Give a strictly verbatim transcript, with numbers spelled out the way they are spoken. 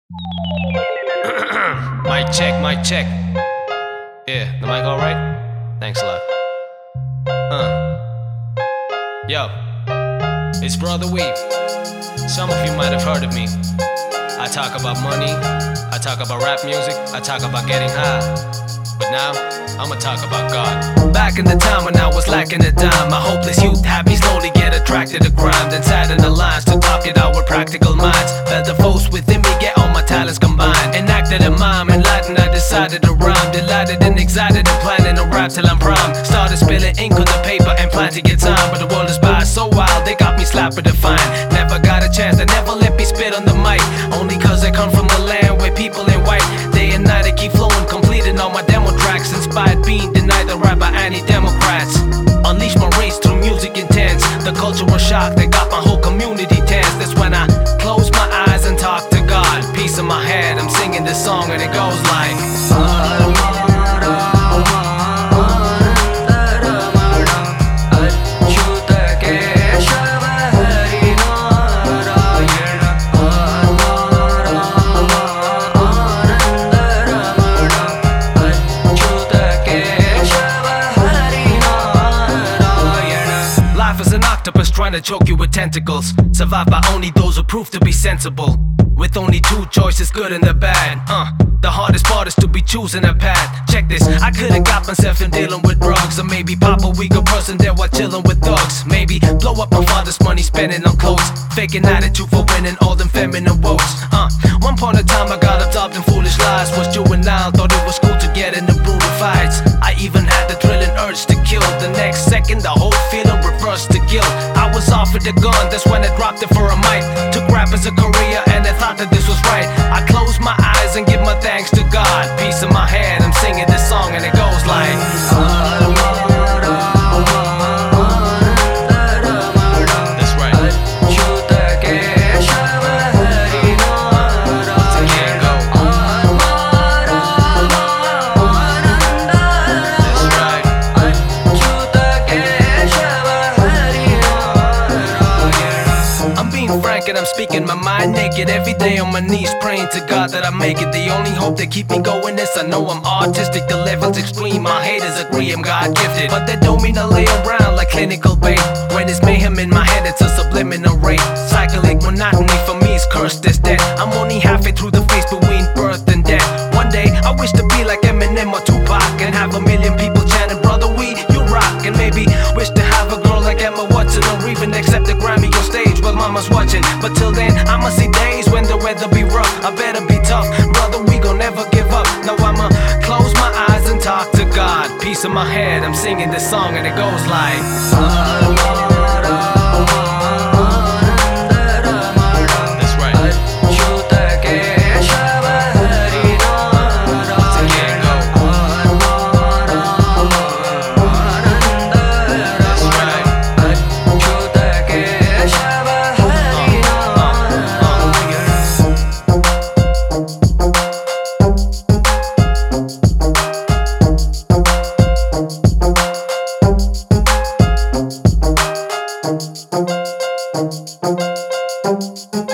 Mic check, mic check. Yeah, the mic alright? Thanks a lot. Huh. Yo, it's Brother Weave. Some of you might have heard of me. I talk about money, I talk about rap music, I talk about getting high. But now, I'ma talk about God. Back in the time when I was lacking a dime, my hopeless youth had me slowly get attracted to crime. Then sat in the lines to top it out with practical minds. Felt the force within me, get all my talents combined. Enacted a mime, enlightened, I decided to rhyme. Delighted and excited and planning to rap till I'm prime. Started spilling ink on the paper and plan to get time. But the world is by so wild, they got me slapping the fine. Never got a chance, they never let me spit on the mic. Only cause I come from the land where people in white. Day and night I keep flowing, completing all my demo tracks. Inspired being denied the rap by anti-democrats. Unleash my race through music intense. The cultural shock that got my whole community tense. That's when I close my eyes and talk to God. Peace in my head, I'm singing this song and it goes like octopus trying to choke you with tentacles. Survived by only those who prove to be sensible. With only two choices, good and the bad. Uh, the hardest part is to be choosing a path. Check this, I could've got myself in dealing with drugs. Or maybe pop a weaker person there while chilling with thugs. Maybe blow up my father's money spending on clothes. Faking attitude for winning all them feminine votes. Uh, one point of time I got absorbed in foolish lies. Was juvenile, thought it was cool to get into brutal fights. I even had the thrilling urge to kill. The next second the whole feeling reversed to guilt. I was offered a gun, that's when I dropped it for a mic. Took rap as a career and I thought that this was right. I close my eyes and give my thanks to God. Peace in my head, I'm singing this song and it goes like that's right. Frank and I'm speaking my mind naked every day on my knees praying to God that I make it. The only hope that keep me going is I know I'm artistic, the level's extreme. My haters agree I'm God gifted, but that don't mean I lay around like clinical bait. When it's mayhem in my head, it's a subliminal rate. Cyclic monotony for me is cursed as death. I'm only halfway through the phase between birth and death. One day I wish to be like Eminem or Tupac and have a million people chanting, brother we, you rock. And maybe wish to have a girl like Emma Watson or even accept a Grammy on stage while mama's watching. But till then, I'ma see days when the weather be rough. I better be tough, brother, we gon' never give up. Now I'ma close my eyes and talk to God. Peace in my head, I'm singing this song and it goes like Thank you.